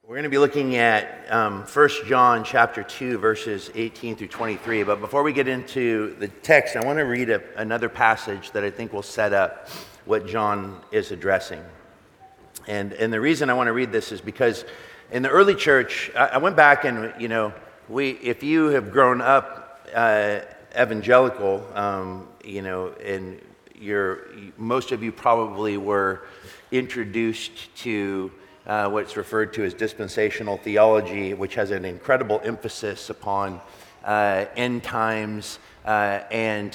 We're going to be looking at 1 John chapter 2, verses 18 through 23. But before we get into the text, I want to read another passage that I think will set up what John is addressing. And the reason I want to read this is because in the early church, I went back and, if you have grown up evangelical, and most of you probably were introduced to what's referred to as dispensational theology, which has an incredible emphasis upon end times and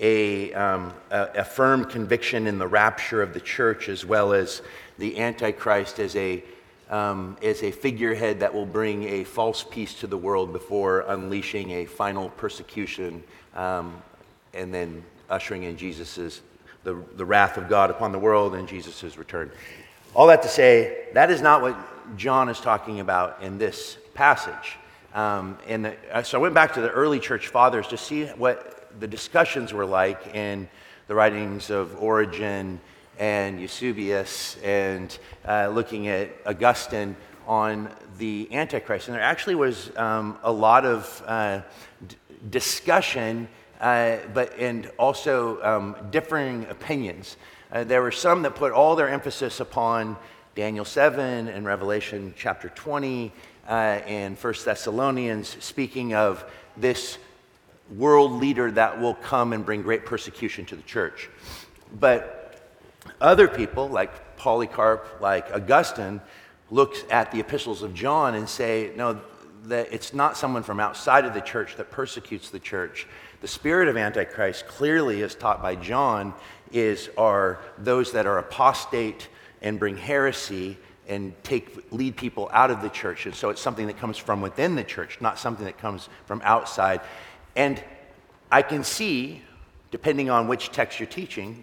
a firm conviction in the rapture of the church, as well as the Antichrist as a figurehead that will bring a false peace to the world before unleashing a final persecution and then ushering in the wrath of God upon the world and Jesus' return. All that to say, that is not what John is talking about in this passage. So I went back to the early church fathers to see what the discussions were like in the writings of Origen and Eusebius and looking at Augustine on the Antichrist. And there actually was a lot of discussion, and also differing opinions. There were some that put all their emphasis upon Daniel 7 and Revelation chapter 20 and 1 Thessalonians, speaking of this world leader that will come and bring great persecution to the church. But other people, like Polycarp, like Augustine, look at the epistles of John and say, no, that it's not someone from outside of the church that persecutes the church. The spirit of Antichrist, clearly as taught by John, are those that are apostate and bring heresy and lead people out of the church. And so it's something that comes from within the church, not something that comes from outside. And I can see, depending on which text you're teaching,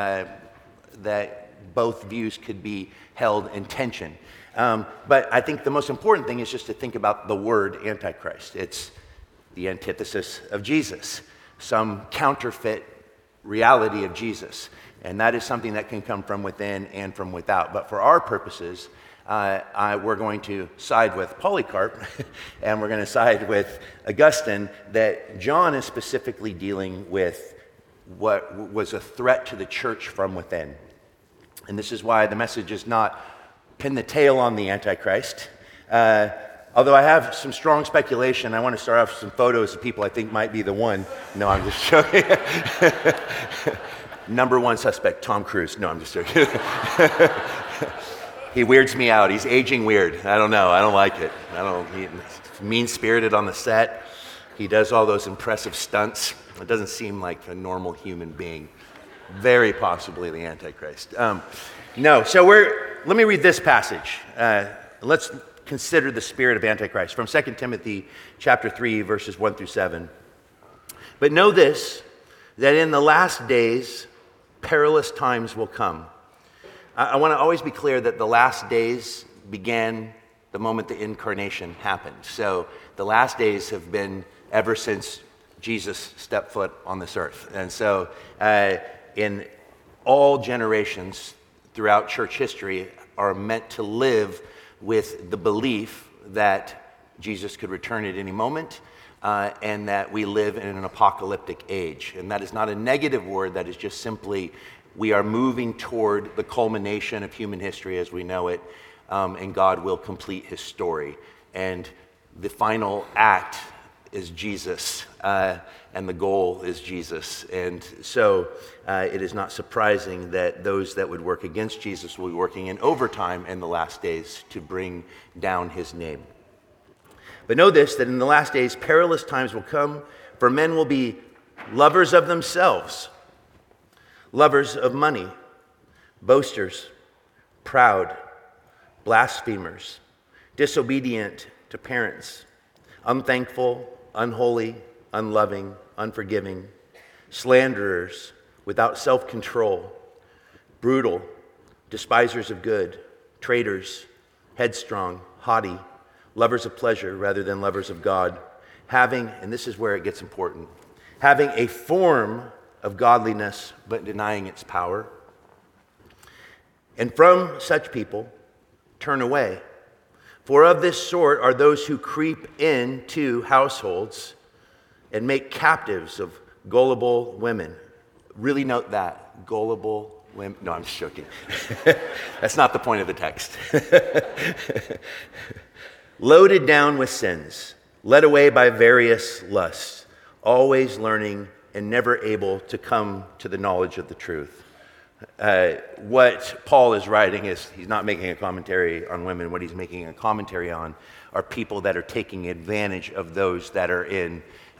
that both views could be held in tension. But I think the most important thing is just to think about the word Antichrist. It's the antithesis of Jesus, some counterfeit reality of Jesus. And that is something that can come from within and from without. But for our purposes, we're going to side with Polycarp and we're going to side with Augustine, that John is specifically dealing with what was a threat to the church from within. And this is why the message is not pin the tail on the Antichrist. Although I have some strong speculation, I want to start off with some photos of people I think might be the one. No, I'm just joking. Number one suspect, Tom Cruise. No, I'm just joking. He weirds me out. He's aging weird. I don't know. I don't like it. He's mean-spirited on the set. He does all those impressive stunts. It doesn't seem like a normal human being. Very possibly the Antichrist. So let me read this passage. Let's consider the spirit of Antichrist from 2 Timothy chapter 3, verses 1 through 7. But know this, that in the last days, perilous times will come. I want to always be clear that the last days began the moment the incarnation happened. So the last days have been ever since Jesus stepped foot on this earth. And so in all generations throughout church history are meant to live with the belief that Jesus could return at any moment, and that we live in an apocalyptic age. And that is not a negative word, that is just simply we are moving toward the culmination of human history as we know it, and God will complete his story. And the final act is Jesus, and the goal is Jesus. And so it is not surprising that those that would work against Jesus will be working in overtime in the last days to bring down his name. But know this, that in the last days perilous times will come, for men will be lovers of themselves, lovers of money, boasters, proud, blasphemers, disobedient to parents, unthankful, unholy, unloving, unforgiving, slanderers, without self-control, brutal, despisers of good, traitors, headstrong, haughty, lovers of pleasure rather than lovers of God, having, and this is where it gets important, having a form of godliness but denying its power. And from such people turn away. For of this sort are those who creep into households and make captives of gullible women. Really note that, gullible women. No, I'm just joking. That's not the point of the text. Loaded down with sins, led away by various lusts, always learning and never able to come to the knowledge of the truth. What Paul is writing is he's not making a commentary on women. What he's making a commentary on are people that are taking advantage of those that are in,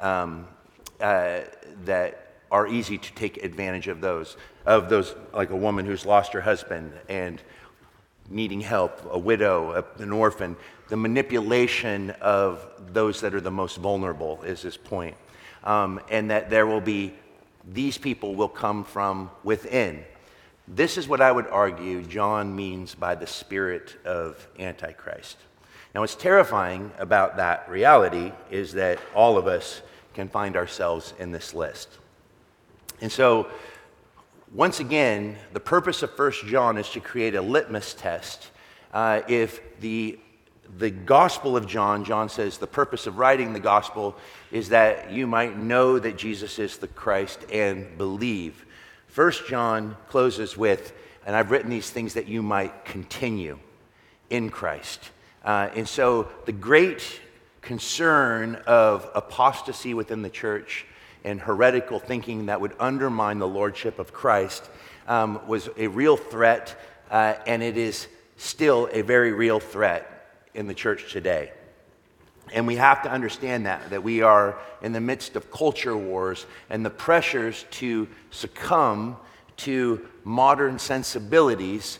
that are easy to take advantage of those, like a woman who's lost her husband and needing help, a widow, an orphan. The manipulation of those that are the most vulnerable is his point. And that these people will come from within. This is what I would argue John means by the spirit of Antichrist. Now, what's terrifying about that reality is that all of us can find ourselves in this list. And so, once again, the purpose of 1 John is to create a litmus test. If the Gospel of John says the purpose of writing the Gospel is that you might know that Jesus is the Christ and believe. 1 John closes with, and I've written these things that you might continue in Christ. And so the great concern of apostasy within the church and heretical thinking that would undermine the lordship of Christ was a real threat, and it is still a very real threat in the church today. And we have to understand that we are in the midst of culture wars, and the pressures to succumb to modern sensibilities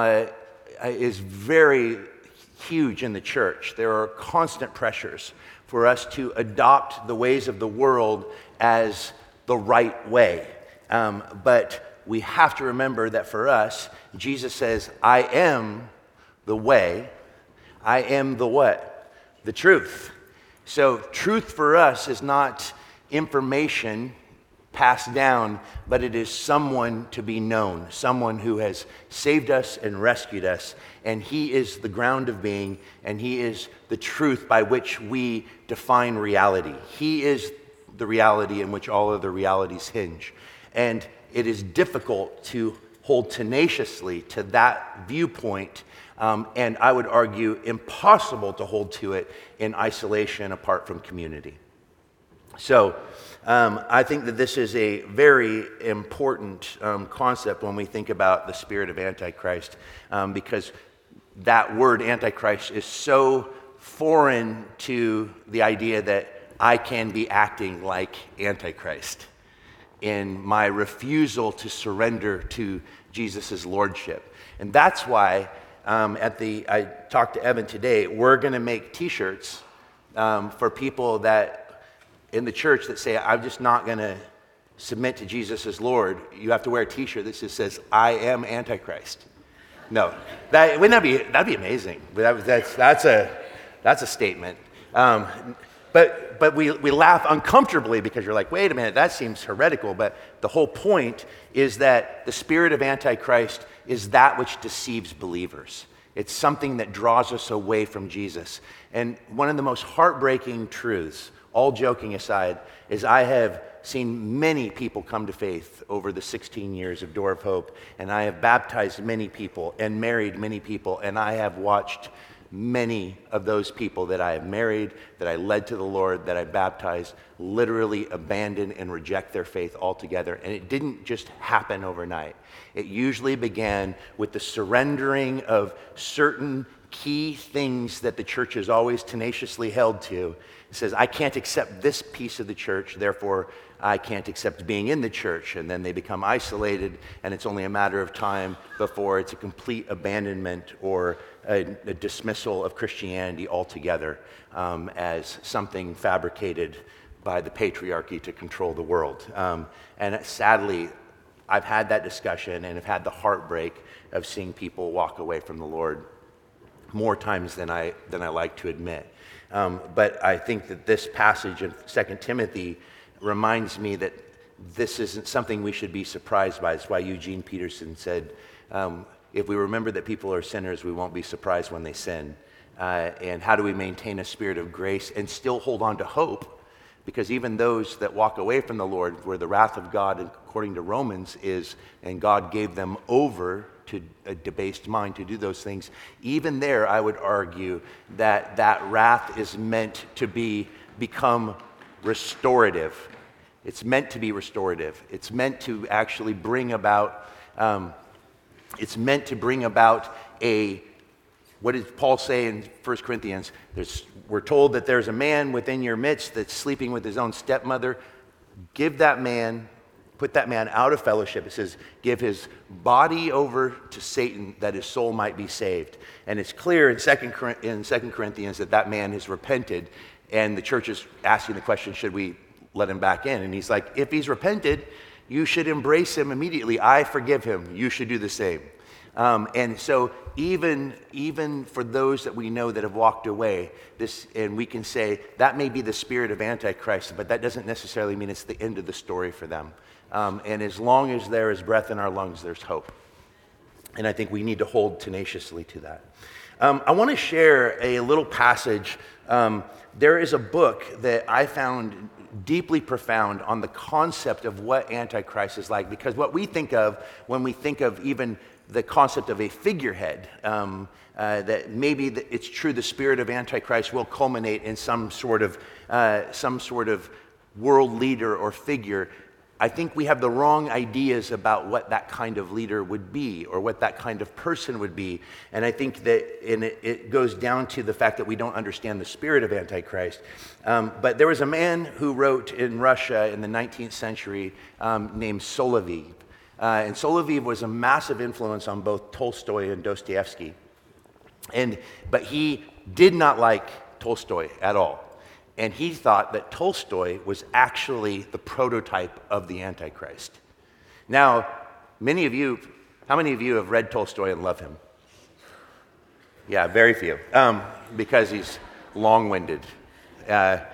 is very huge in the church. There are constant pressures for us to adopt the ways of the world as the right way. But we have to remember that for us, Jesus says, I am the way. I am the what? The truth. So truth for us is not information passed down, but it is someone to be known, someone who has saved us and rescued us, and he is the ground of being, and he is the truth by which we define reality. He is the reality in which all other realities hinge. And it is difficult to hold tenaciously to that viewpoint, and I would argue impossible to hold to it in isolation apart from community. So I think that this is a very important concept when we think about the spirit of Antichrist, because that word Antichrist is so foreign to the idea that I can be acting like Antichrist in my refusal to surrender to Jesus' lordship. And that's why I talked to Evan today, we're going to make t-shirts for people that in the church that say, I'm just not going to submit to Jesus as Lord. You have to wear a t-shirt that just says, I am Antichrist. No, that'd be amazing. That's a statement. But we laugh uncomfortably because you're like, wait a minute, that seems heretical. But the whole point is that the spirit of Antichrist is that which deceives believers. It's something that draws us away from Jesus. And one of the most heartbreaking truths, all joking aside, is I have seen many people come to faith over the 16 years of Door of Hope, and I have baptized many people and married many people, and I have watched many of those people that I have married, that I led to the Lord, that I baptized, literally abandon and reject their faith altogether. And it didn't just happen overnight. It usually began with the surrendering of certain key things that the church has always tenaciously held to. It says, I can't accept this piece of the church, therefore I can't accept being in the church. And then they become isolated, and it's only a matter of time before it's a complete abandonment or a dismissal of Christianity altogether as something fabricated by the patriarchy to control the world. And sadly, I've had that discussion and have had the heartbreak of seeing people walk away from the Lord more times than I like to admit. But I think that this passage in 2 Timothy reminds me that this isn't something we should be surprised by. It's why Eugene Peterson said, if we remember that people are sinners, we won't be surprised when they sin. and how do we maintain a spirit of grace and still hold on to hope? Because even those that walk away from the Lord, where the wrath of God, according to Romans, is, and God gave them over to a debased mind to do those things, even there I would argue that that wrath is meant to become restorative. It's meant to be restorative. It's meant to actually bring about, what did Paul say in 1 Corinthians? We're told that there's a man within your midst that's sleeping with his own stepmother. Put that man out of fellowship. It says, give his body over to Satan that his soul might be saved. And it's clear in 2 Corinthians that man has repented, and the church is asking the question, should we let him back in? And he's like, if he's repented, you should embrace him immediately. I forgive him. You should do the same. And so even for those that we know that have walked away, and we can say that may be the spirit of Antichrist, but that doesn't necessarily mean it's the end of the story for them. And as long as there is breath in our lungs, there's hope. And I think we need to hold tenaciously to that. I want to share a little passage. There is a book that I found deeply profound on the concept of what Antichrist is like, because what we think of when we think of even the concept of a figurehead, that maybe it's true the spirit of Antichrist will culminate in some sort of world leader or figure. I think we have the wrong ideas about what that kind of leader would be or what that kind of person would be. And I think that it goes down to the fact that we don't understand the spirit of Antichrist. But there was a man who wrote in Russia in the 19th century named Soloviev. And Soloviev was a massive influence on both Tolstoy and Dostoevsky. But he did not like Tolstoy at all. And he thought that Tolstoy was actually the prototype of the Antichrist. Now, how many of you have read Tolstoy and love him? Yeah, very few, because he's long-winded. So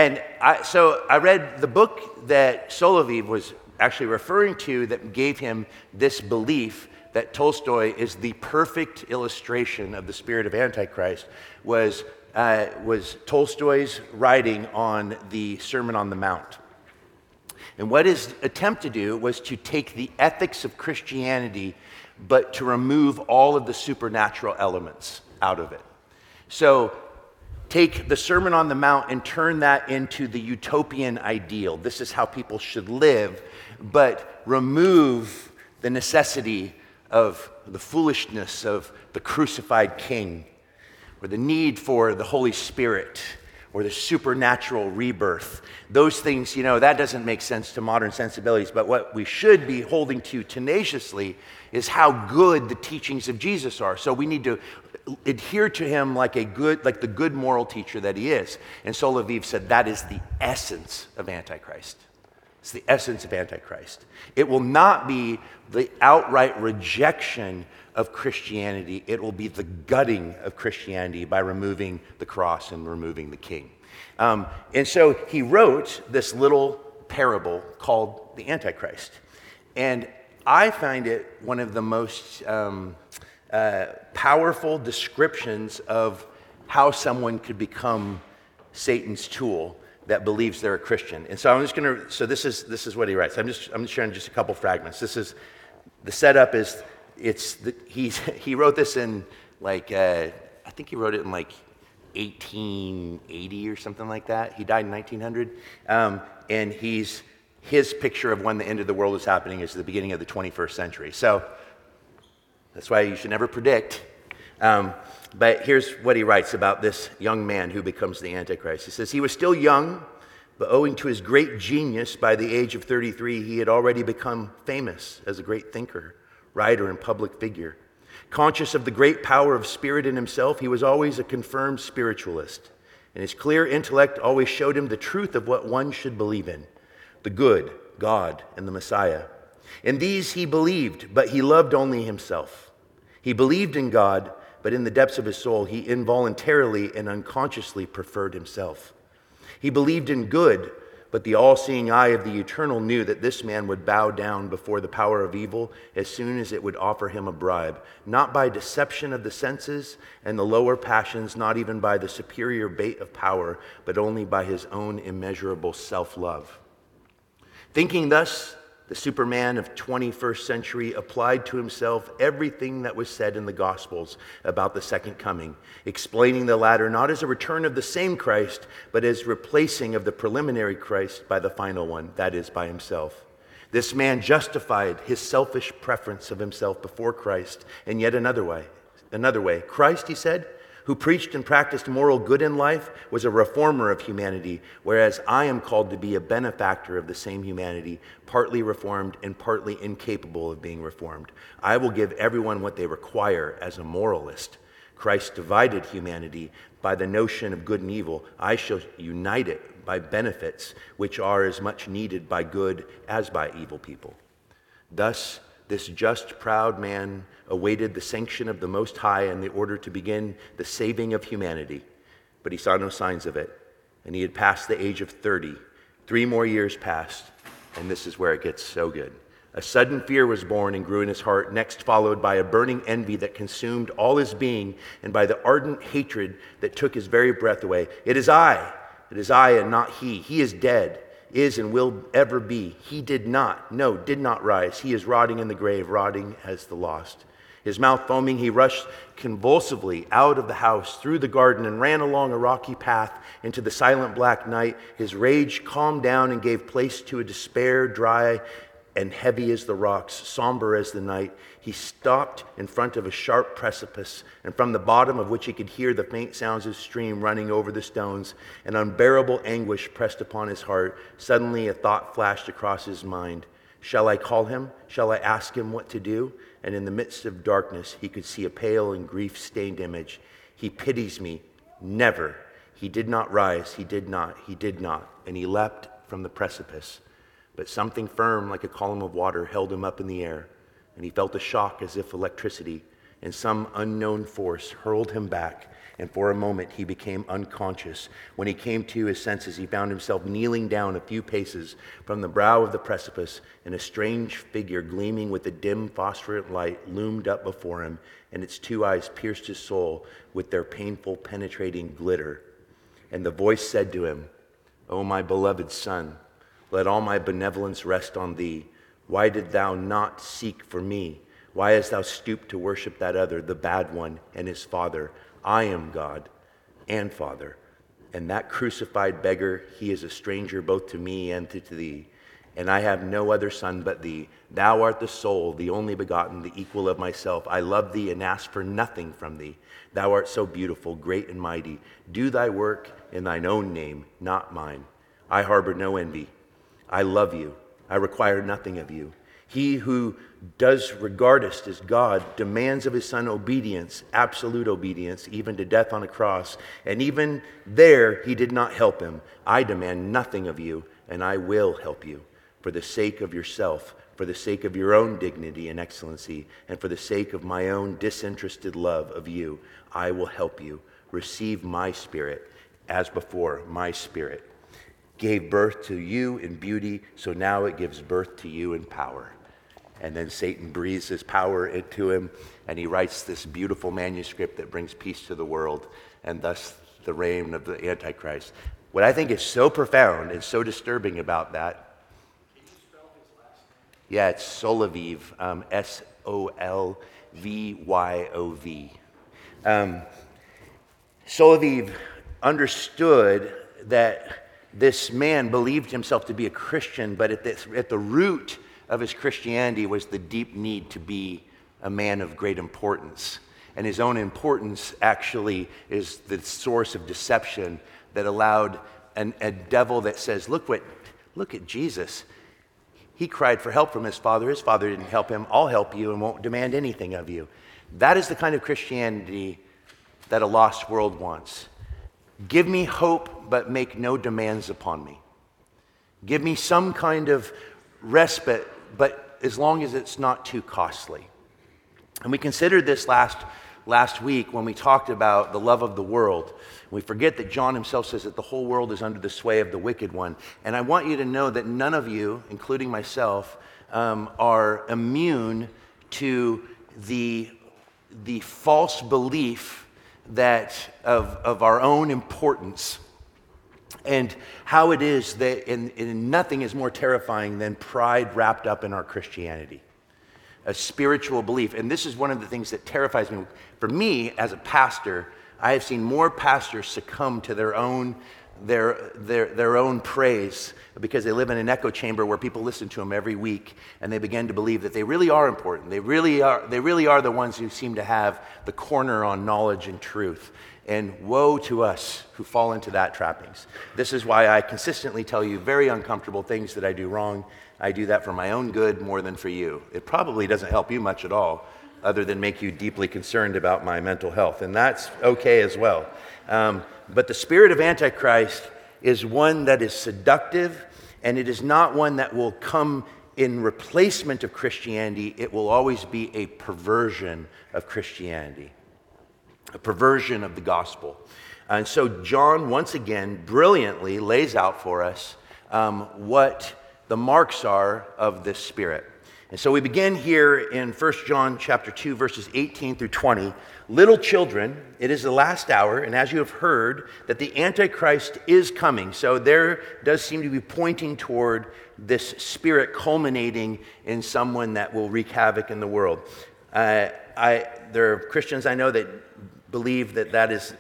I read the book that Soloviev was actually referring to that gave him this belief that Tolstoy is the perfect illustration of the spirit of Antichrist was Tolstoy's writing on the Sermon on the Mount. And what his attempt to do was to take the ethics of Christianity, but to remove all of the supernatural elements out of it. So take the Sermon on the Mount and turn that into the utopian ideal. This is how people should live, but remove the necessity of the foolishness of the crucified king, or the need for the Holy Spirit, or the supernatural rebirth. Those things, that doesn't make sense to modern sensibilities, but what we should be holding to tenaciously is how good the teachings of Jesus are. So we need to adhere to him like the good moral teacher that he is. And Soloviev said that is the essence of Antichrist. It's the essence of Antichrist. It will not be the outright rejection of Christianity. It will be the gutting of Christianity by removing the cross and removing the king. And so he wrote this little parable called the Antichrist. And I find it one of the most powerful descriptions of how someone could become Satan's tool that believes they're a Christian. And so this is what he writes. I'm just sharing just a couple fragments. The setup is, he wrote this in I think he wrote it in 1880 or something like that. He died in 1900. And his picture of when the end of the world is happening is the beginning of the 21st century. So that's why you should never predict. But here's what he writes about this young man who becomes the Antichrist. He says, he was still young, but owing to his great genius, by the age of 33, he had already become famous as a great thinker, writer, and public figure. Conscious of the great power of spirit in himself, he was always a confirmed spiritualist, and his clear intellect always showed him the truth of what one should believe in, the good, God, and the Messiah. In these he believed, but he loved only himself. He believed in God, but in the depths of his soul, he involuntarily and unconsciously preferred himself. He believed in good, But the all-seeing eye of the Eternal knew that this man would bow down before the power of evil as soon as it would offer him a bribe, not by deception of the senses and the lower passions, not even by the superior bait of power, but only by his own immeasurable self-love. Thinking thus, the Superman of 21st century applied to himself everything that was said in the Gospels about the second coming, explaining the latter not as a return of the same Christ, but as replacing of the preliminary Christ by the final one, that is, by himself. This man justified his selfish preference of himself before Christ in yet another way. Christ, he said, who preached and practiced moral good in life, was a reformer of humanity, whereas I am called to be a benefactor of the same humanity, partly reformed and partly incapable of being reformed. I will give everyone what they require as a moralist. Christ divided humanity by the notion of good and evil. I shall unite it by benefits which are as much needed by good as by evil people. Thus, this just, proud man awaited the sanction of the Most High in the order to begin the saving of humanity. But he saw no signs of it, and he had passed the age of 30. 3 more years passed, and this is where it gets so good. A sudden fear was born and grew in his heart, next followed by a burning envy that consumed all his being, and by the ardent hatred that took his very breath away. It is I and not he. He is dead, is and will ever be. He did not rise. He is rotting in the grave, rotting as the lost. His mouth foaming, he rushed convulsively out of the house, through the garden, and ran along a rocky path into the silent black night. His rage calmed down and gave place to a despair dry and heavy as the rocks, somber as the night. He stopped in front of a sharp precipice, and from the bottom of which he could hear the faint sounds of stream running over the stones. An unbearable anguish pressed upon his heart. Suddenly a thought flashed across his mind. Shall I call him? Shall I ask him what to do? And in the midst of darkness, he could see a pale and grief-stained image. He pities me. Never. He did not rise. He did not. And he leapt from the precipice. But something firm like a column of water held him up in the air, and he felt a shock as if electricity and some unknown force hurled him back, and for a moment he became unconscious. When he came to his senses, he found himself kneeling down a few paces from the brow of the precipice, and a strange figure gleaming with a dim phosphorescent light loomed up before him, and its 2 eyes pierced his soul with their painful, penetrating glitter. And the voice said to him, "O my beloved son, let all my benevolence rest on thee. Why did thou not seek for me? Why hast thou stooped to worship that other, the bad one, and his father? I am God and Father. And that crucified beggar, he is a stranger both to me and to thee. And I have no other son but thee. Thou art the sole, the only begotten, the equal of myself. I love thee and ask for nothing from thee. Thou art so beautiful, great and mighty. Do thy work in thine own name, not mine. I harbor no envy. I love you. I require nothing of you. He who does regardest as God demands of his son obedience, absolute obedience, even to death on a cross. And even there he did not help him. I demand nothing of you, and I will help you for the sake of yourself, for the sake of your own dignity and excellency, and for the sake of my own disinterested love of you. I will help you. Receive my spirit as before my spirit gave birth to you in beauty, so now it gives birth to you in power." And then Satan breathes his power into him, and he writes this beautiful manuscript that brings peace to the world, and thus the reign of the Antichrist. What I think is so profound and so disturbing about that. Can you spell his last name? Yeah, it's Soloviev, Solvyov. Soloviev understood that this man believed himself to be a Christian, but at the root of his Christianity was the deep need to be a man of great importance. And his own importance actually is the source of deception that allowed a devil that says, look at Jesus. He cried for help from his father. His father didn't help him. I'll help you and won't demand anything of you. That is the kind of Christianity that a lost world wants. Give me hope, but make no demands upon me. Give me some kind of respite, but as long as it's not too costly. And we considered this last last week when we talked about the love of the world. We forget that John himself says that the whole world is under the sway of the wicked one. And I want you to know that none of you, including myself, are immune to the false belief that of our own importance, and how it is that and nothing is more terrifying than pride wrapped up in our Christianity, a spiritual belief. And this is one of the things that terrifies me. For me, as a pastor, I have seen more pastors succumb to their own praise because they live in an echo chamber where people listen to them every week, and they begin to believe that they really are important. They really are the ones who seem to have the corner on knowledge and truth. And woe to us who fall into that trappings. This is why I consistently tell you very uncomfortable things that I do wrong. I do that for my own good more than for you. It probably doesn't help you much at all, other than make you deeply concerned about my mental health. And that's okay as well. But the spirit of Antichrist is one that is seductive, and it is not one that will come in replacement of Christianity. It will always be a perversion of Christianity, a perversion of the gospel. And so John, once again, brilliantly lays out for us what the marks are of this spirit. And so we begin here in 1 John chapter 2, verses 18 through 20. Little children, it is the last hour, and as you have heard, that the Antichrist is coming. So there does seem to be pointing toward this spirit culminating in someone that will wreak havoc in the world. There are Christians I know that believe that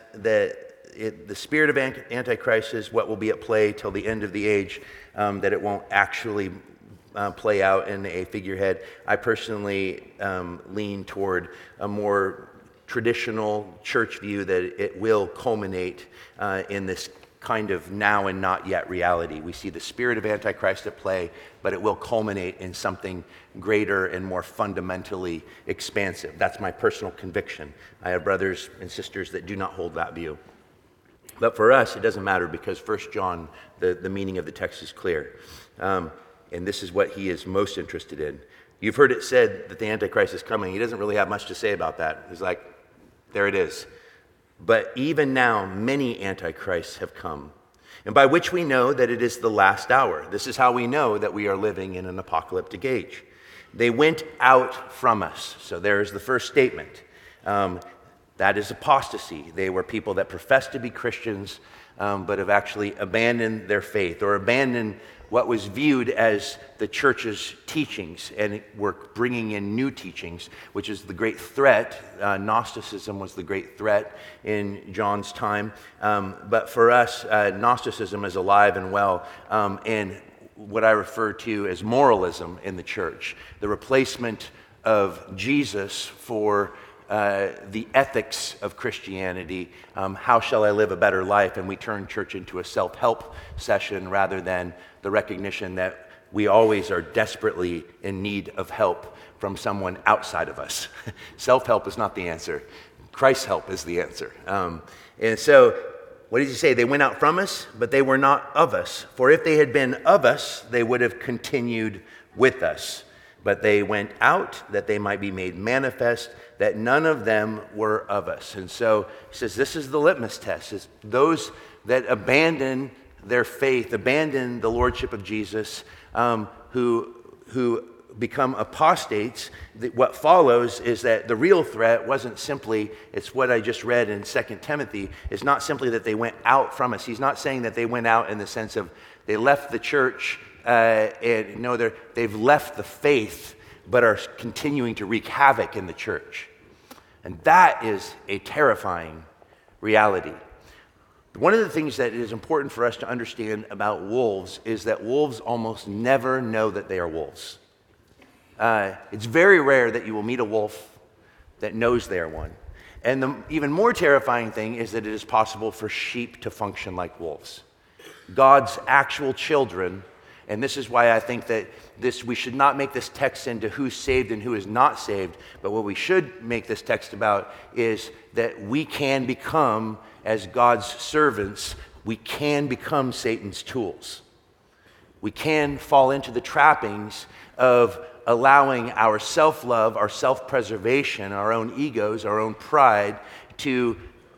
the spirit of Antichrist is what will be at play till the end of the age, that it won't actually play out in a figurehead. I personally lean toward a more traditional church view that it will culminate in this kind of now and not yet reality. We see the spirit of Antichrist at play, but it will culminate in something greater and more fundamentally expansive. That's my personal conviction. I have brothers and sisters that do not hold that view. But for us, it doesn't matter, because 1 John, the meaning of the text is clear. And this is what he is most interested in. You've heard it said that the Antichrist is coming. He doesn't really have much to say about that. He's like, there it is. But even now, many antichrists have come, and by which we know that it is the last hour. This is how we know that we are living in an apocalyptic age. They went out from us. So there's the first statement. That is apostasy. They were people that professed to be Christians, but have actually abandoned their faith, or abandoned what was viewed as the church's teachings, and were bringing in new teachings, which is the great threat. Gnosticism was the great threat in John's time. But for us, Gnosticism is alive and well, and what I refer to as moralism in the church, the replacement of Jesus for the ethics of Christianity. How shall I live a better life? And we turn church into a self-help session rather than the recognition that we always are desperately in need of help from someone outside of us. Self-help is not the answer. Christ's help is the answer. And so, what did he say? They went out from us, but they were not of us. For if they had been of us, they would have continued with us. But they went out that they might be made manifest, that none of them were of us. And so he says this is the litmus test. Is those that abandon their faith, abandon the lordship of Jesus, who become apostates. What follows is that the real threat wasn't simply, it's what I just read in 2 Timothy, it's not simply that they went out from us. He's not saying that they went out in the sense of they left the church, and no, they've left the faith, but are continuing to wreak havoc in the church. And that is a terrifying reality. One of the things that is important for us to understand about wolves is that wolves almost never know that they are wolves. It's very rare that you will meet a wolf that knows they are one. And the even more terrifying thing is that it is possible for sheep to function like wolves. God's actual children, and this is why I think that we should not make this text into who's saved and who is not saved, but what we should make this text about is that we can become, as God's servants, we can become Satan's tools. We can fall into the trappings of allowing our self-love, our self-preservation, our own egos, our own pride to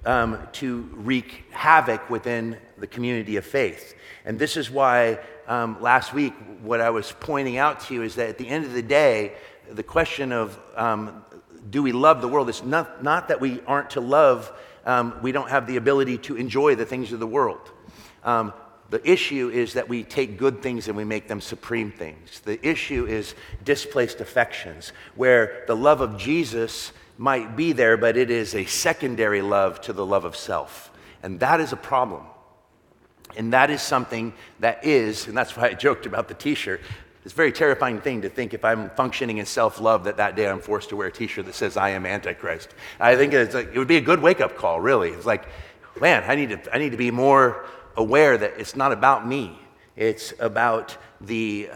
wreak havoc within the community of faith. And this is why last week what I was pointing out to you is that at the end of the day, the question of do we love the world is not that we aren't to love, we don't have the ability to enjoy the things of the world. The issue is that we take good things and we make them supreme things. The issue is displaced affections, where the love of Jesus might be there, but it is a secondary love to the love of self. And that is a problem. And that is something that is, and that's why I joked about the t-shirt, it's a very terrifying thing to think if I'm functioning in self-love that day I'm forced to wear a t-shirt that says I am Antichrist. I think it would be a good wake-up call, really. It's like, man, I need to be more aware that it's not about me. It's about the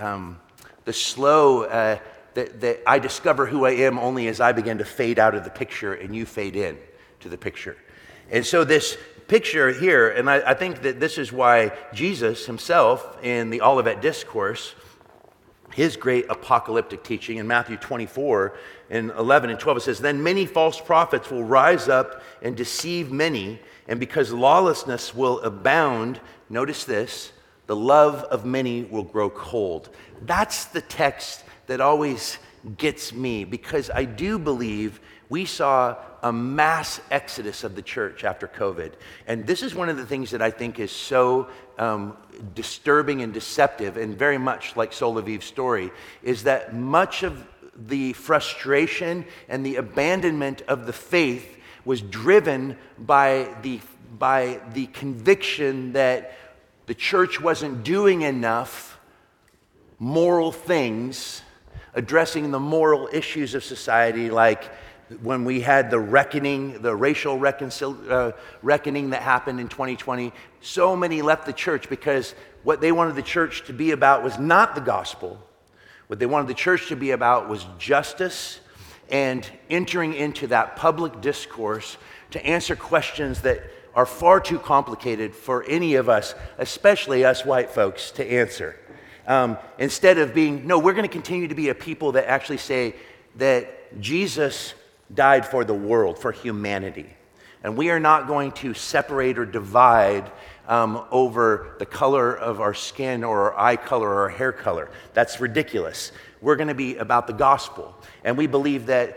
slow, that I discover who I am only as I begin to fade out of the picture and you fade in to the picture. And so this picture here, and I think that this is why Jesus himself in the Olivet Discourse, his great apocalyptic teaching in Matthew 24 and 11 and 12, it says, "Then many false prophets will rise up and deceive many, and because lawlessness will abound," notice this, "the love of many will grow cold." That's the text that always gets me, because I do believe we saw a mass exodus of the church after COVID. And this is one of the things that I think is so disturbing and deceptive, and very much like Sol LaViv's story, is that much of the frustration and the abandonment of the faith was driven by the conviction that the church wasn't doing enough moral things, addressing the moral issues of society, like when we had the reckoning, the racial reckoning that happened in 2020. So many left the church because what they wanted the church to be about was not the gospel. What they wanted the church to be about was justice and entering into that public discourse to answer questions that are far too complicated for any of us, especially us white folks, to answer. Instead of being, no, we're going to continue to be a people that actually say that Jesus died for the world, for humanity. And we are not going to separate or divide over the color of our skin or our eye color or our hair color. That's ridiculous. We're going to be about the gospel. And we believe that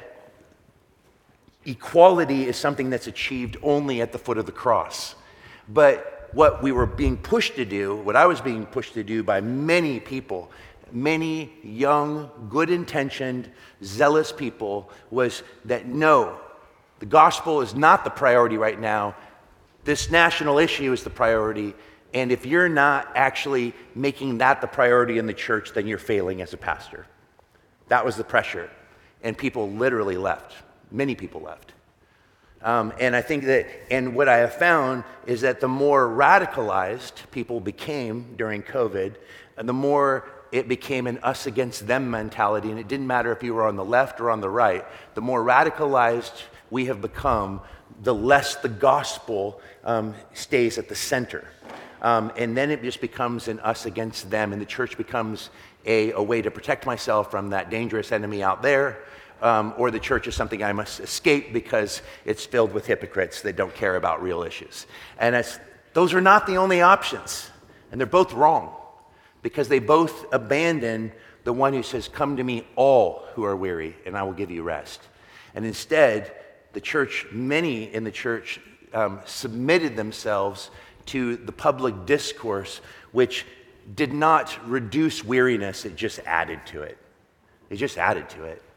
equality is something that's achieved only at the foot of the cross. But what we were being pushed to do, what I was being pushed to do by many people, many young, good-intentioned, zealous people, was that no, the gospel is not the priority right now. This national issue is the priority, and if you're not actually making that the priority in the church, then you're failing as a pastor. That was the pressure, and people literally left. Many people left. And I think that, and what I have found is that the more radicalized people became during COVID, and the more it became an us against them mentality, and it didn't matter if you were on the left or on the right. The more radicalized we have become, the less the gospel stays at the center. And then it just becomes an us against them, and the church becomes a way to protect myself from that dangerous enemy out there, or the church is something I must escape because it's filled with hypocrites that don't care about real issues. And those are not the only options, and they're both wrong, because they both abandon the one who says, "Come to me, all who are weary, and I will give you rest." And instead, the church, many in the church, submitted themselves to the public discourse, which did not reduce weariness, it just added to it. It just added to it.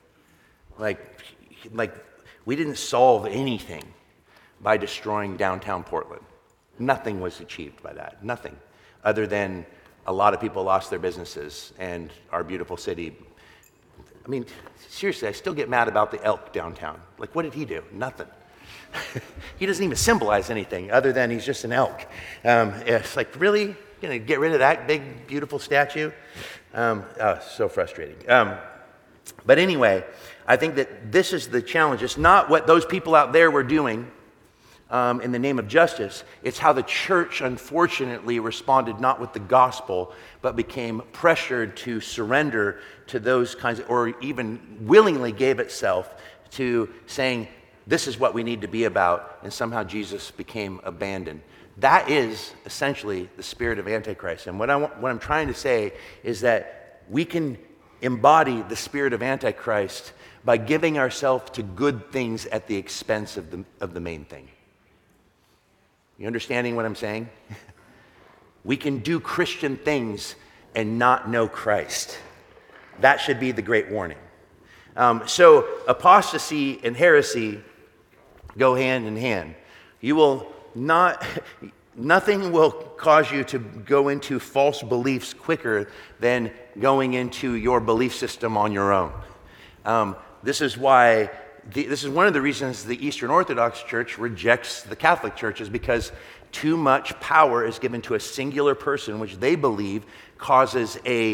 Like we didn't solve anything by destroying downtown Portland. Nothing was achieved by that, nothing, other than a lot of people lost their businesses and our beautiful city. I mean, seriously, I still get mad about the elk downtown. Like, what did he do? Nothing. He doesn't even symbolize anything other than he's just an elk. It's like, really? You're gonna get rid of that big, beautiful statue? So frustrating. But anyway, I think that this is the challenge. It's not what those people out there were doing. in the name of justice. It's how the church, unfortunately, responded not with the gospel, but became pressured to surrender to those kinds of, or even willingly gave itself to saying, this is what we need to be about, and somehow Jesus became abandoned. That is essentially the spirit of Antichrist. And what I'm trying to say is that we can embody the spirit of Antichrist by giving ourselves to good things at the expense of the main thing. You understanding what I'm saying? We can do Christian things and not know Christ. That should be the great warning. So apostasy and heresy go hand in hand. You will not, nothing will cause you to go into false beliefs quicker than going into your belief system on your own. This is why, this is one of the reasons the Eastern Orthodox Church rejects the Catholic Church, is because too much power is given to a singular person, which they believe causes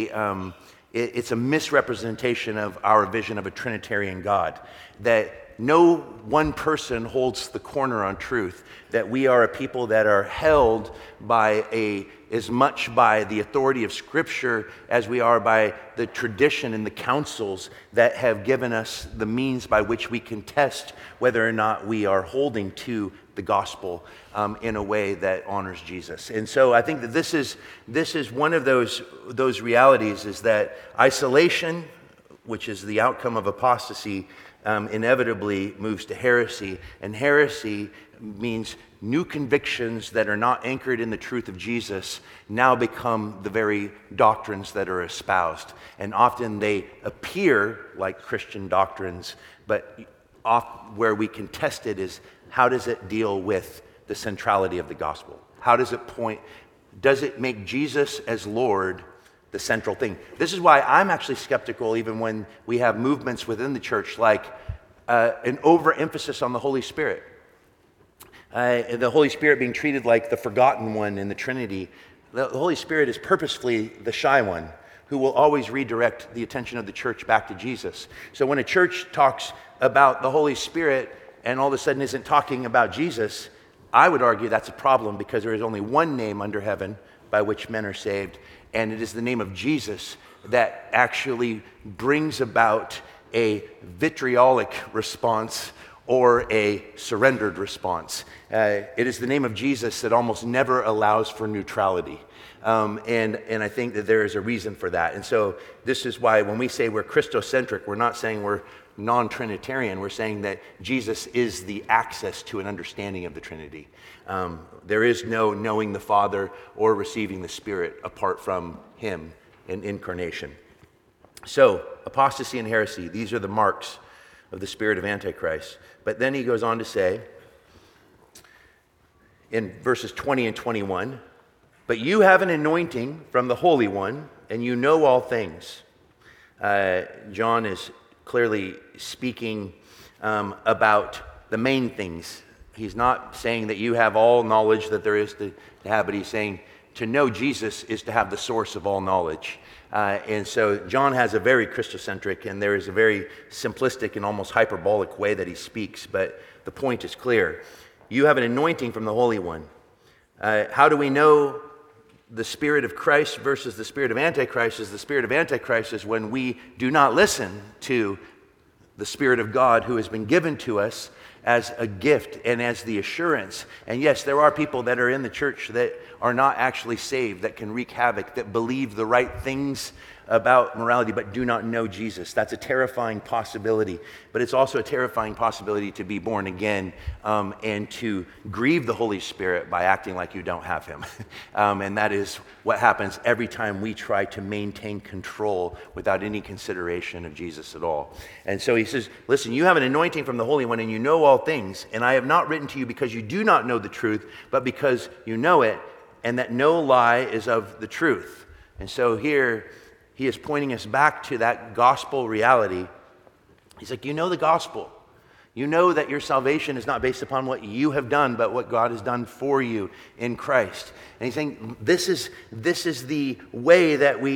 it's a misrepresentation of our vision of a Trinitarian God. That no one person holds the corner on truth, that we are a people that are held by as much by the authority of Scripture as we are by the tradition and the councils that have given us the means by which we can test whether or not we are holding to the gospel in a way that honors Jesus. And so I think that this is one of those realities, is that isolation, which is the outcome of apostasy, inevitably moves to heresy, and heresy means new convictions that are not anchored in the truth of Jesus now become the very doctrines that are espoused. And often they appear like Christian doctrines, but where we can test it is, how does it deal with the centrality of the gospel? How does it point? Does it make Jesus as Lord the central thing? This is why I'm actually skeptical even when we have movements within the church like an overemphasis on the Holy Spirit. The Holy Spirit being treated like the forgotten one in the Trinity. The Holy Spirit is purposefully the shy one who will always redirect the attention of the church back to Jesus. So when a church talks about the Holy Spirit and all of a sudden isn't talking about Jesus, I would argue that's a problem, because there is only one name under heaven by which men are saved, and it is the name of Jesus that actually brings about a vitriolic response or a surrendered response. It is the name of Jesus that almost never allows for neutrality. And I think that there is a reason for that. And so this is why when we say we're Christocentric, we're not saying we're non-Trinitarian. We're saying that Jesus is the access to an understanding of the Trinity. There is no knowing the Father or receiving the Spirit apart from Him in incarnation. So, apostasy and heresy, these are the marks of the spirit of Antichrist. But then he goes on to say, in verses 20 and 21, but you have an anointing from the Holy One, and you know all things. John is clearly speaking about the main things. He's not saying that you have all knowledge that there is to have, but he's saying to know Jesus is to have the source of all knowledge. And so John has a very Christocentric, and there is a very simplistic and almost hyperbolic way that he speaks, but the point is clear. You have an anointing from the Holy One. How do we know the spirit of Christ versus the spirit of Antichrist? Is the spirit of Antichrist is when we do not listen to the Spirit of God who has been given to us as a gift and as the assurance. And yes, there are people that are in the church that are not actually saved, that can wreak havoc, that believe the right things about morality but do not know Jesus. That's a terrifying possibility. But it's also a terrifying possibility to be born again and to grieve the Holy Spirit by acting like you don't have Him. And that is what happens every time we try to maintain control without any consideration of Jesus at all. And so he says, listen, you have an anointing from the Holy One, and you know all things. And I have not written to you because you do not know the truth, but because you know it, and that no lie is of the truth. And so here he is pointing us back to that gospel reality. He's like, you know the gospel. You know that your salvation is not based upon what you have done, but what God has done for you in Christ. And he's saying, this is the way that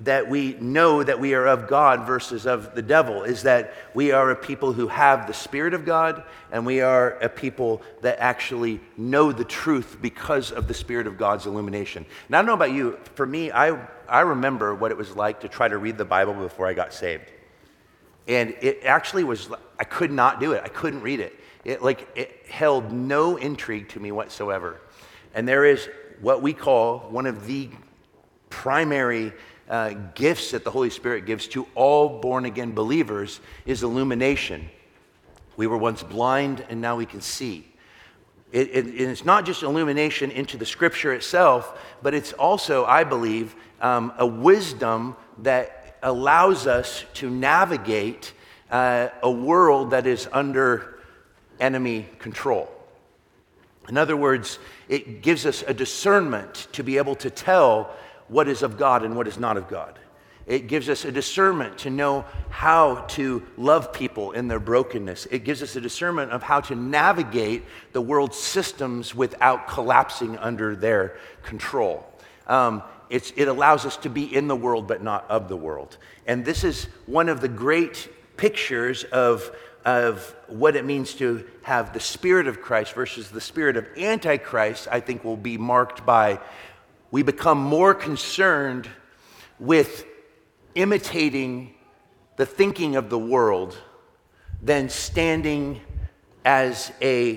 we know that we are of God versus of the devil is that we are a people who have the Spirit of God, and we are a people that actually know the truth because of the Spirit of God's illumination. And I don't know about you, for me, I remember what it was like to try to read the Bible before I got saved. And it actually was, I could not do it. I couldn't read it. It held no intrigue to me whatsoever. And there is what we call one of the primary gifts that the Holy Spirit gives to all born-again believers is illumination. We were once blind, and now we can see. It's not just illumination into the Scripture itself, but it's also, I believe, a wisdom that allows us to navigate a world that is under enemy control. In other words, it gives us a discernment to be able to tell what is of God and what is not of God. It gives us a discernment to know how to love people in their brokenness. It gives us a discernment of how to navigate the world's systems without collapsing under their control. It allows us to be in the world but not of the world. And this is one of the great pictures of what it means to have the Spirit of Christ versus the spirit of Antichrist. I think will be marked by we become more concerned with imitating the thinking of the world than standing as a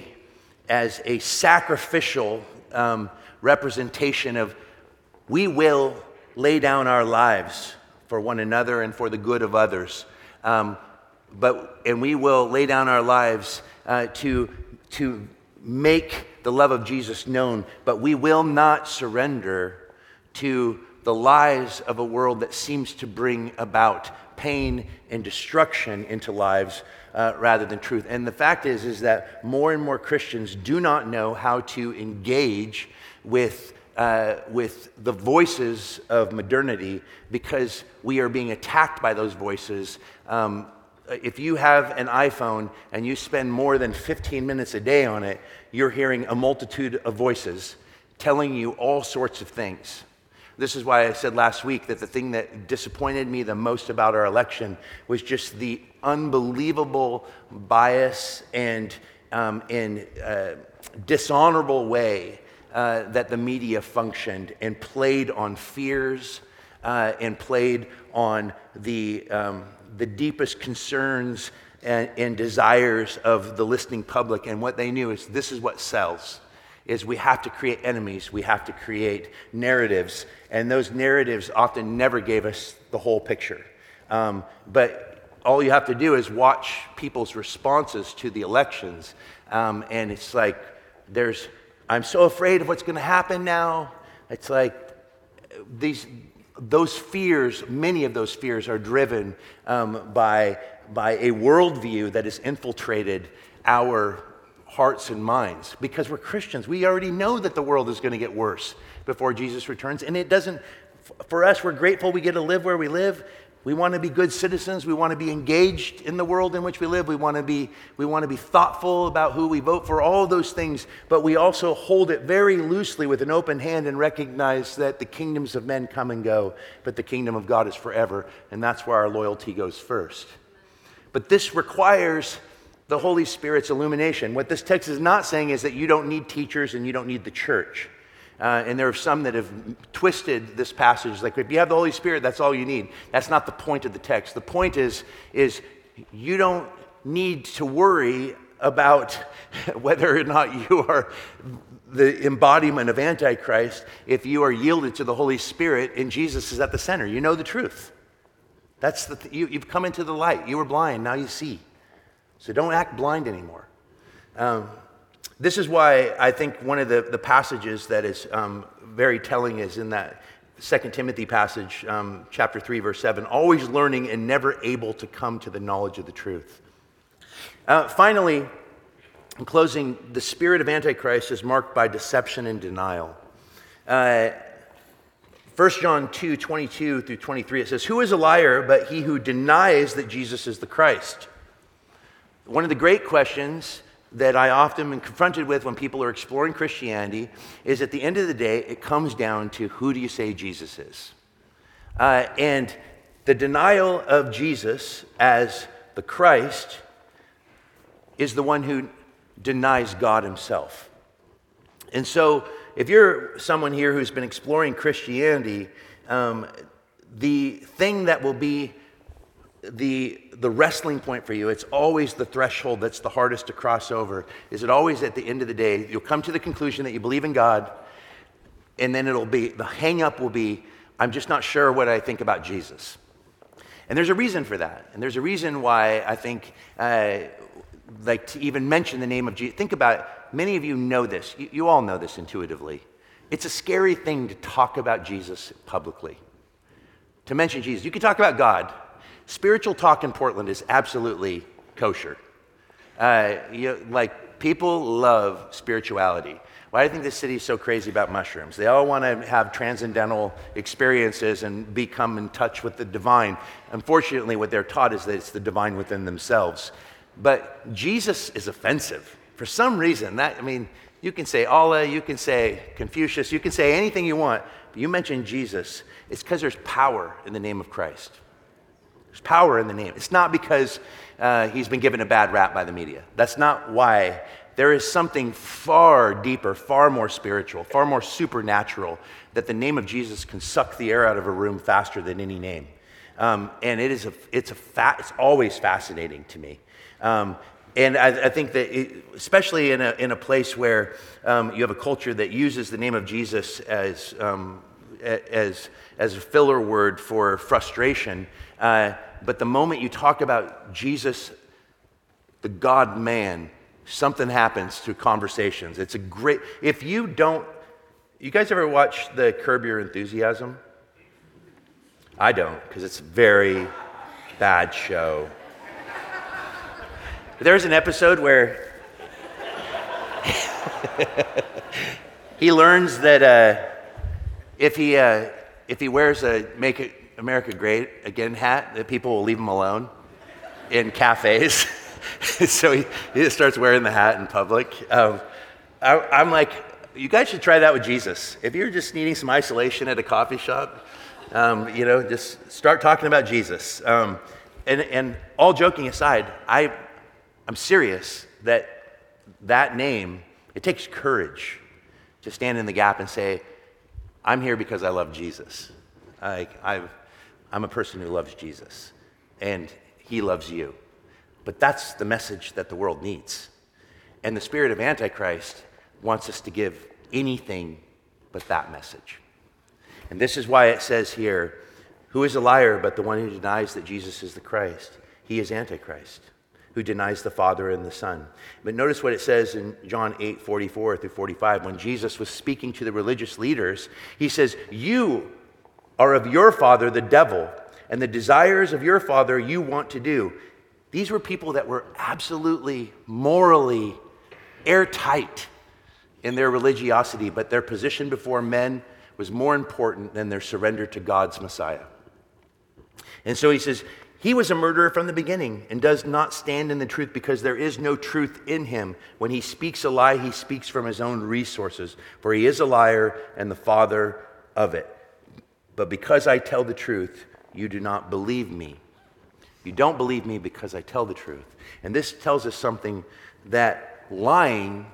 sacrificial representation of we will lay down our lives for one another and for the good of others. And we will lay down our lives to make the love of Jesus known, but we will not surrender to the lies of a world that seems to bring about pain and destruction into lives rather than truth. And the fact is that more and more Christians do not know how to engage with the voices of modernity because we are being attacked by those voices. If you have an iPhone and you spend more than 15 minutes a day on it, you're hearing a multitude of voices telling you all sorts of things. This is why I said last week that the thing that disappointed me the most about our election was just the unbelievable bias and dishonorable way that the media functioned and played on fears and played on the deepest concerns and desires of the listening public. And what they knew is this is what sells, is we have to create enemies, we have to create narratives, and those narratives often never gave us the whole picture. But all you have to do is watch people's responses to the elections, and it's like I'm so afraid of what's going to happen now. It's like those fears, many of those fears are driven by a worldview that has infiltrated our hearts and minds. Because we're Christians, we already know that the world is going to get worse before Jesus returns. And it doesn't, for us, we're grateful we get to live where we live. We want to be good citizens. We want to be engaged in the world in which we live. We want to be thoughtful about who we vote for, all those things. But we also hold it very loosely with an open hand and recognize that the kingdoms of men come and go, but the kingdom of God is forever. And that's where our loyalty goes first. But this requires the Holy Spirit's illumination. What this text is not saying is that you don't need teachers and you don't need the church. And there are some that have twisted this passage, like if you have the Holy Spirit, that's all you need. That's not the point of the text. The point is you don't need to worry about whether or not you are the embodiment of Antichrist if you are yielded to the Holy Spirit and Jesus is at the center. You know the truth. That's you've come into the light. You were blind, now you see. So don't act blind anymore. This is why I think one of the passages that is very telling is in that 2 Timothy passage, chapter 3, verse 7, always learning and never able to come to the knowledge of the truth. Finally, in closing, the spirit of Antichrist is marked by deception and denial. 1 John 2, 22 through 23, it says, "Who is a liar but he who denies that Jesus is the Christ?" One of the great questions that I often am confronted with when people are exploring Christianity is at the end of the day, it comes down to who do you say Jesus is? And the denial of Jesus as the Christ is the one who denies God himself. And so if you're someone here who's been exploring Christianity, the thing that will be the wrestling point for you, it's always the threshold that's the hardest to cross over, is it always at the end of the day, you'll come to the conclusion that you believe in God, and then the hang up will be, I'm just not sure what I think about Jesus. And there's a reason for that. And there's a reason why I think, like to even mention the name of Jesus. Think about it. Many of you know this. You all know this intuitively. It's a scary thing to talk about Jesus publicly. To mention Jesus. You can talk about God. Spiritual talk in Portland is absolutely kosher. People love spirituality. Why do you think this city is so crazy about mushrooms? They all want to have transcendental experiences and become in touch with the divine. Unfortunately, what they're taught is that it's the divine within themselves. But Jesus is offensive. For some reason, you can say Allah, you can say Confucius, you can say anything you want, but you mention Jesus, it's because there's power in the name of Christ. There's power in the name. It's not because he's been given a bad rap by the media. That's not why. There is something far deeper, far more spiritual, far more supernatural, that the name of Jesus can suck the air out of a room faster than any name. And it's always fascinating to me. And I think that, especially in a place where you have a culture that uses the name of Jesus as a filler word for frustration, but the moment you talk about Jesus, the God-man, something happens through conversations. It's a great, you guys ever watch the Curb Your Enthusiasm? I don't, because it's a very bad show. There's an episode where he learns that if he wears a Make America Great Again hat, that people will leave him alone in cafes. So he just starts wearing the hat in public. I'm like, you guys should try that with Jesus. If you're just needing some isolation at a coffee shop, just start talking about Jesus. And all joking aside, I'm serious that name, it takes courage to stand in the gap and say, I'm here because I love Jesus. I'm a person who loves Jesus, and he loves you. But that's the message that the world needs. And the spirit of Antichrist wants us to give anything but that message. And this is why it says here, who is a liar but the one who denies that Jesus is the Christ? He is Antichrist, who denies the Father and the Son. But notice what it says in John 8:44 through 45. When Jesus was speaking to the religious leaders, he says, you are of your father, the devil, and the desires of your father you want to do. These were people that were absolutely morally airtight in their religiosity, but their position before men was more important than their surrender to God's Messiah. And so he says, he was a murderer from the beginning and does not stand in the truth because there is no truth in him. When he speaks a lie, he speaks from his own resources, for he is a liar and the father of it. But because I tell the truth, you do not believe me. You don't believe me because I tell the truth. And this tells us something, that lying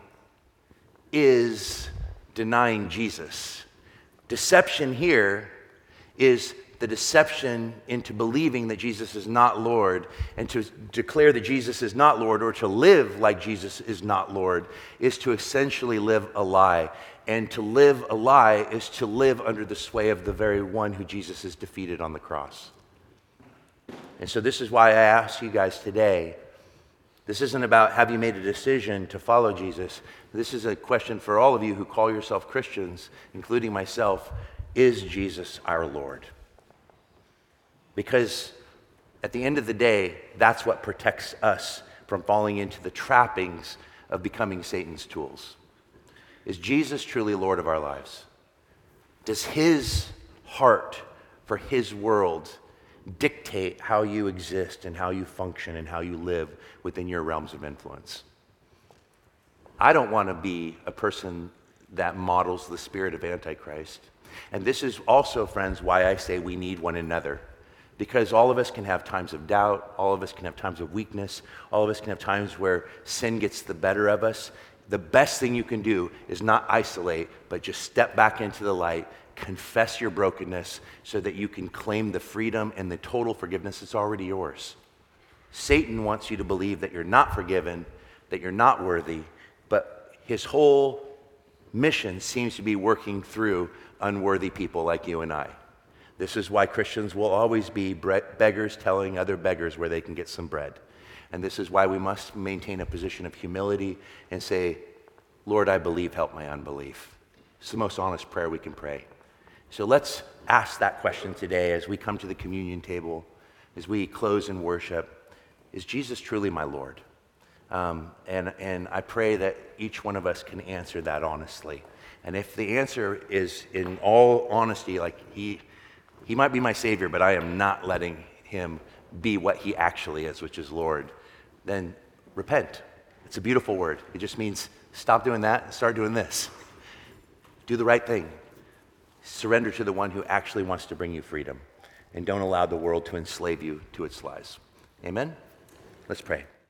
is denying Jesus. Deception here is the deception into believing that Jesus is not Lord, and to declare that Jesus is not Lord, or to live like Jesus is not Lord, is to essentially live a lie. And to live a lie is to live under the sway of the very one who Jesus has defeated on the cross. And so this is why I ask you guys today, this isn't about have you made a decision to follow Jesus. This is a question for all of you who call yourself Christians, including myself. Is Jesus our Lord? Because at the end of the day, that's what protects us from falling into the trappings of becoming Satan's tools. Is Jesus truly Lord of our lives? Does his heart for his world dictate how you exist and how you function and how you live within your realms of influence? I don't want to be a person that models the spirit of Antichrist. And this is also, friends, why I say we need one another. Because all of us can have times of doubt, all of us can have times of weakness, all of us can have times where sin gets the better of us. The best thing you can do is not isolate, but just step back into the light, confess your brokenness so that you can claim the freedom and the total forgiveness that's already yours. Satan wants you to believe that you're not forgiven, that you're not worthy, but his whole mission seems to be working through unworthy people like you and I. This is why Christians will always be beggars telling other beggars where they can get some bread. And this is why we must maintain a position of humility and say, Lord, I believe, help my unbelief. It's the most honest prayer we can pray. So let's ask that question today as we come to the communion table, as we close in worship. Is Jesus truly my Lord? And I pray that each one of us can answer that honestly. And if the answer is in all honesty, like he might be my Savior, but I am not letting him be what he actually is, which is Lord, then repent. It's a beautiful word. It just means stop doing that and start doing this. Do the right thing. Surrender to the one who actually wants to bring you freedom. And don't allow the world to enslave you to its lies. Amen? Let's pray.